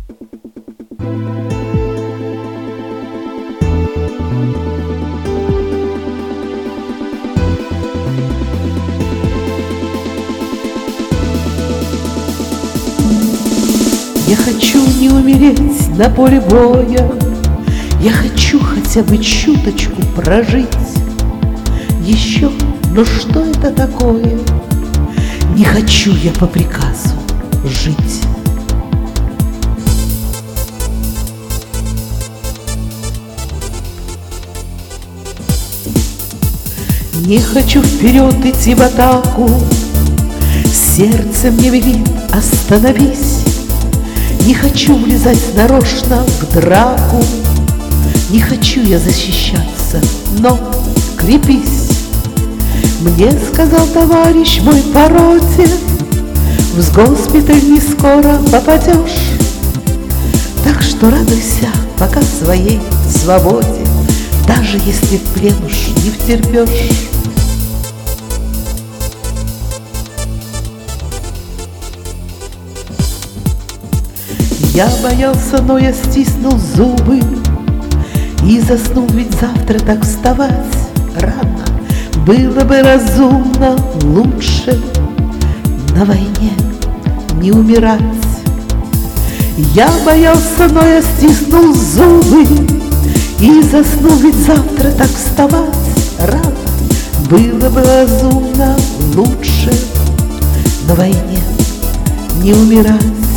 Я хочу не умереть на поле боя, я хочу хотя бы чуточку прожить еще, но что это такое? Не хочу я по приказу жить. Не хочу вперед идти в атаку, сердце мне велит остановись. Не хочу влезать нарочно в драку, не хочу я защищаться, но крепись. Мне сказал товарищ мой по роте, в госпиталь не скоро попадешь. Так что радуйся пока своей свободе, даже если в плен уж не втерпешь. Я боялся, но я стиснул зубы и заснул, ведь завтра так вставать рано. Было бы разумно лучше на войне не умирать. Я боялся, но я стиснул зубы и заснул, ведь завтра так вставать рано. Было бы разумно лучше на войне не умирать.